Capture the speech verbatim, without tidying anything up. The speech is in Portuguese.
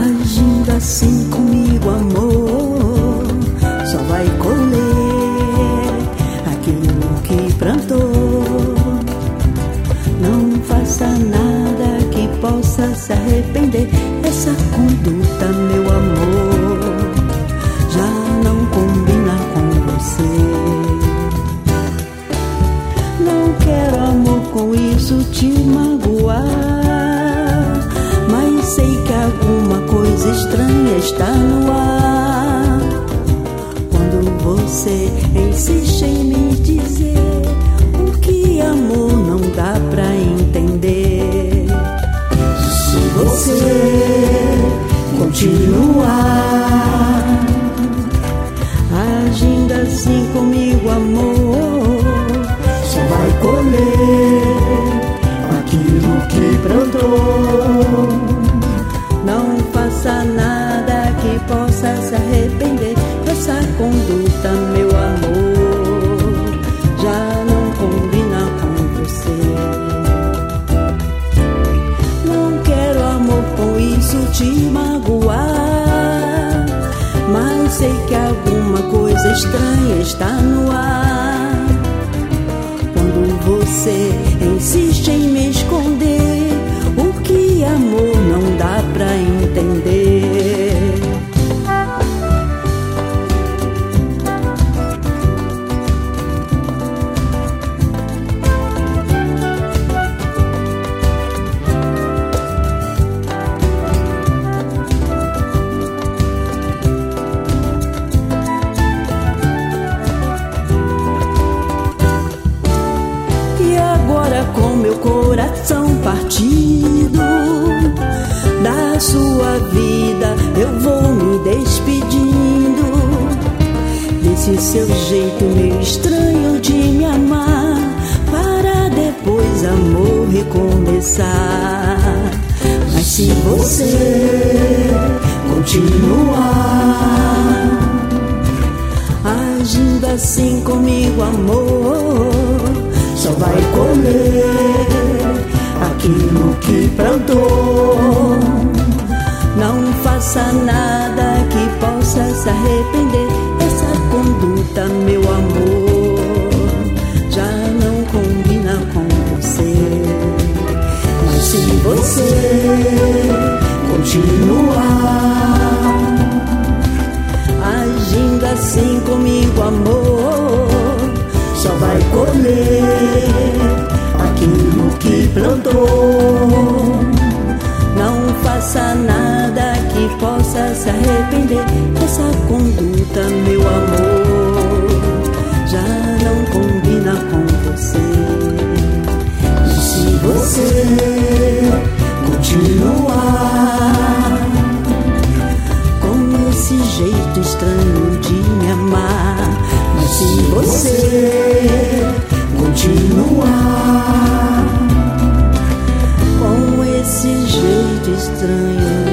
Agindo assim comigo, amor, só vai colher aquilo que plantou. Não faça nada que possa se arrepender. Essa conduta, meu amor, já não combina com você. Não quero, amor, com isso te magoar, mas sei que alguma coisa estranha está no ar. Quando você insiste em me dizer o que amor não dá pra entender. Se você continuar agindo assim comigo, amor, só vai colher aquilo que plantou. Não faça nada que possa se arrepender. Essa conduta, meu amor, já não combina com você. Não quero, amor, com isso te magoar, mas sei que alguma coisa estranha está no ar. Quando você insiste em me esconder o que amor não dá pra entender. Com meu coração partido da sua vida, eu vou me despedindo desse seu jeito meio estranho de me amar, para depois, amor, recomeçar. Mas se você continuar agindo assim comigo, amor, só vai colher aquilo que plantou. Não faça nada que possa se arrepender. Essa conduta, meu amor, já não combina com você. Mas se você continuar agindo assim comigo, amor, só vai colher aquilo que plantou. Não faça nada que possa se arrepender. Essa conduta, meu amor, já não combina com você. E se você continuar com esse jeito estranho de me amar, mas se você continuar com esse jeito estranho